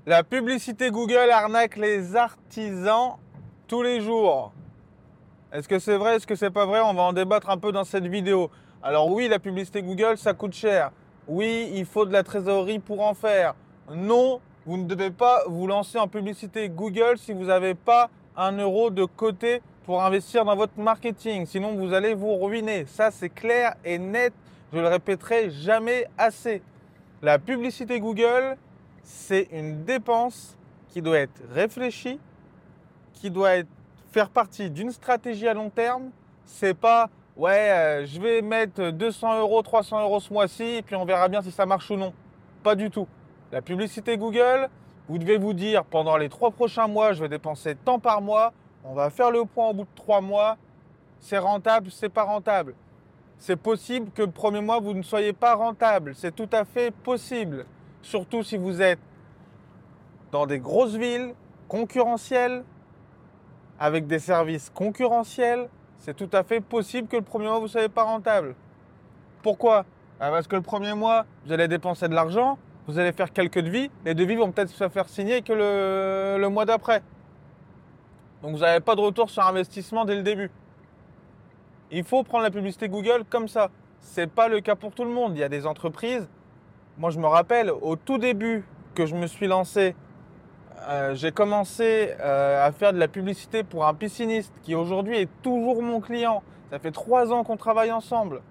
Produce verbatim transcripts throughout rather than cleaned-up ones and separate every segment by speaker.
Speaker 1: La publicité Google arnaque les artisans tous les jours. Est-ce que c'est vrai, est-ce que c'est pas vrai? On va en débattre un peu dans cette vidéo. Alors oui, la publicité Google, ça coûte cher. Oui, il faut de la trésorerie pour en faire. Non, vous ne devez pas vous lancer en publicité Google si vous n'avez pas un euro de côté pour investir dans votre marketing. Sinon, vous allez vous ruiner. Ça, c'est clair et net. Je le répéterai jamais assez. La publicité Google, c'est une dépense qui doit être réfléchie, qui doit être, faire partie d'une stratégie à long terme. C'est pas, ouais, euh, je vais mettre deux cents euros, trois cents euros ce mois-ci, et puis on verra bien si ça marche ou non. Pas du tout. La publicité Google, vous devez vous dire, pendant les trois prochains mois, je vais dépenser tant par mois, on va faire le point au bout de trois mois, c'est rentable, c'est pas rentable. C'est possible que le premier mois, vous ne soyez pas rentable. C'est tout à fait possible. Surtout si vous êtes dans des grosses villes concurrentielles, avec des services concurrentiels, c'est tout à fait possible que le premier mois, vous ne soyez pas rentable. Pourquoi? Ah, parce que le premier mois, vous allez dépenser de l'argent, vous allez faire quelques devis, les devis vont peut-être se faire signer que le, le mois d'après. Donc vous n'avez pas de retour sur investissement dès le début. Il faut prendre la publicité Google comme ça. Ce n'est pas le cas pour tout le monde. Il y a des entreprises. Moi, je me rappelle, au tout début que je me suis lancé, euh, j'ai commencé euh, à faire de la publicité pour un pisciniste qui aujourd'hui est toujours mon client. Ça fait trois ans qu'on travaille ensemble.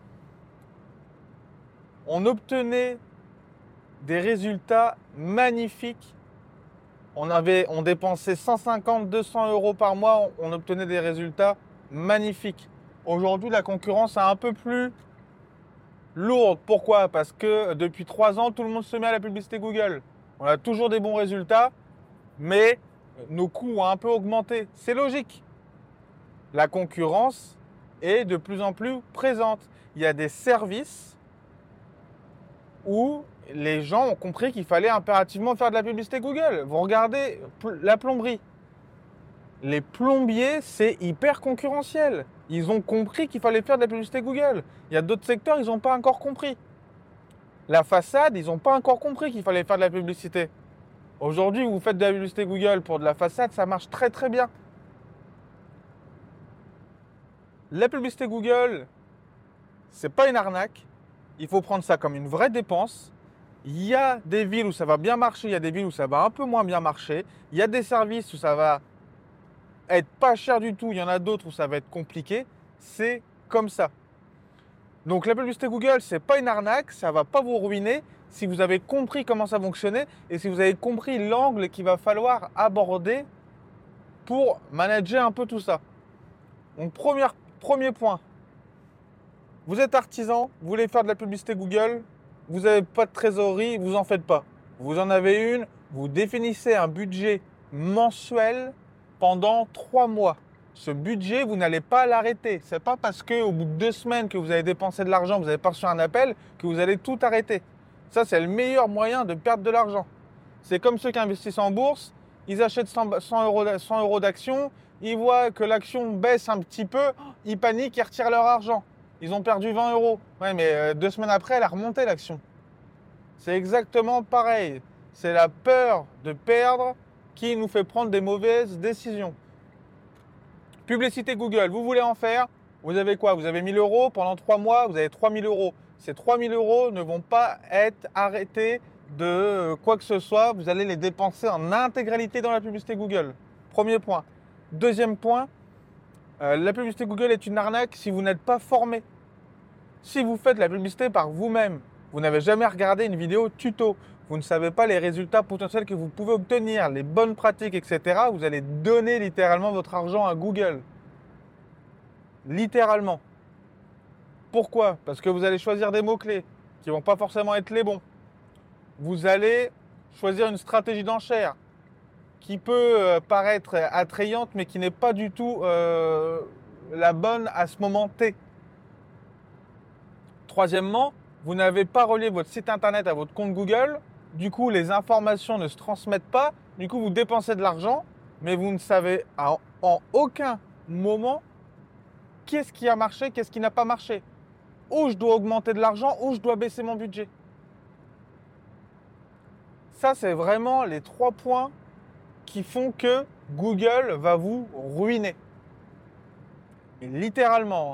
Speaker 1: On obtenait des résultats magnifiques. On avait, on dépensait cent cinquante, deux cents euros par mois. On obtenait des résultats magnifiques. Aujourd'hui, la concurrence est un peu plus lourde. Pourquoi? Parce que depuis trois ans, tout le monde se met à la publicité Google. On a toujours des bons résultats, mais nos coûts ont un peu augmenté. C'est logique. La concurrence est de plus en plus présente. Il y a des services où les gens ont compris qu'il fallait impérativement faire de la publicité Google. Vous regardez la plomberie. Les plombiers, c'est hyper concurrentiel. Ils ont compris qu'il fallait faire de la publicité Google. Il y a d'autres secteurs, ils n'ont pas encore compris. La façade, ils n'ont pas encore compris qu'il fallait faire de la publicité. Aujourd'hui, vous faites de la publicité Google pour de la façade, ça marche très très bien. La publicité Google, c'est pas une arnaque. Il faut prendre ça comme une vraie dépense. Il y a des villes où ça va bien marcher, il y a des villes où ça va un peu moins bien marcher. Il y a des services où ça va être pas cher du tout, il y en a d'autres où ça va être compliqué. C'est comme ça. Donc la publicité Google, c'est pas une arnaque, ça va pas vous ruiner si vous avez compris comment ça fonctionnait et si vous avez compris l'angle qu'il va falloir aborder pour manager un peu tout ça. Donc premier, premier point, vous êtes artisan, vous voulez faire de la publicité Google, vous n'avez pas de trésorerie, vous en faites pas. Vous en avez une, vous définissez un budget mensuel pendant trois mois. Ce budget, vous n'allez pas l'arrêter. Ce n'est pas parce qu'au bout de deux semaines que vous avez dépensé de l'argent, vous avez pas reçu un appel, que vous allez tout arrêter. Ça, c'est le meilleur moyen de perdre de l'argent. C'est comme ceux qui investissent en bourse, ils achètent cent euros d'actions, ils voient que l'action baisse un petit peu, ils paniquent, ils retirent leur argent. Ils ont perdu vingt euros. Ouais, mais deux semaines après, elle a remonté l'action. C'est exactement pareil. C'est la peur de perdre qui nous fait prendre des mauvaises décisions. Publicité Google, vous voulez en faire? Vous avez quoi? Vous avez mille euros pendant trois mois, vous avez trois mille euros. Ces trois mille euros ne vont pas être arrêtés de quoi que ce soit. Vous allez les dépenser en intégralité dans la publicité Google. Premier point. Deuxième point, euh, la publicité Google est une arnaque si vous n'êtes pas formé. Si vous faites la publicité par vous-même, vous n'avez jamais regardé une vidéo tuto, vous ne savez pas les résultats potentiels que vous pouvez obtenir, les bonnes pratiques, et cetera, vous allez donner littéralement votre argent à Google. Littéralement. Pourquoi? Parce que vous allez choisir des mots-clés qui ne vont pas forcément être les bons. Vous allez choisir une stratégie d'enchère qui peut paraître attrayante mais qui n'est pas du tout euh, la bonne à ce moment T. Troisièmement, vous n'avez pas relié votre site internet à votre compte Google. Du coup, les informations ne se transmettent pas. Du coup, vous dépensez de l'argent, mais vous ne savez en, en aucun moment qu'est-ce qui a marché, qu'est-ce qui n'a pas marché. Où je dois augmenter de l'argent, où je dois baisser mon budget. Ça, c'est vraiment les trois points qui font que Google va vous ruiner. Et littéralement. Hein.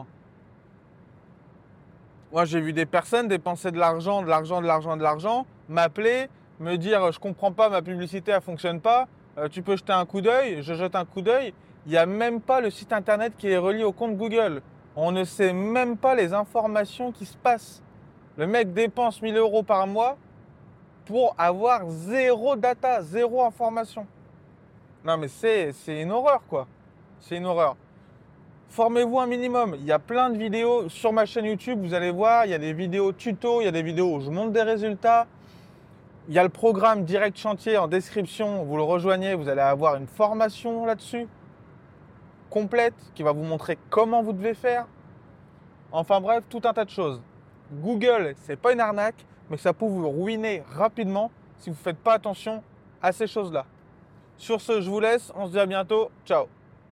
Speaker 1: Moi, j'ai vu des personnes dépenser de l'argent, de l'argent, de l'argent, de l'argent, m'appeler, me dire je comprends pas, ma publicité elle fonctionne pas, euh, tu peux jeter un coup d'œil, je jette un coup d'œil. Il n'y a même pas le site internet qui est relié au compte Google. On ne sait même pas les informations qui se passent. Le mec dépense mille euros par mois pour avoir zéro data, zéro information. Non mais c'est, c'est une horreur quoi. C'est une horreur. Formez-vous un minimum. Il y a plein de vidéos sur ma chaîne YouTube. Vous allez voir, il y a des vidéos tuto, il y a des vidéos où je montre des résultats. Il y a le programme Direct Chantier en description. Vous le rejoignez, vous allez avoir une formation là-dessus complète qui va vous montrer comment vous devez faire. Enfin bref, tout un tas de choses. Google, c'est pas une arnaque, mais ça peut vous ruiner rapidement si vous ne faites pas attention à ces choses-là. Sur ce, je vous laisse. On se dit à bientôt. Ciao.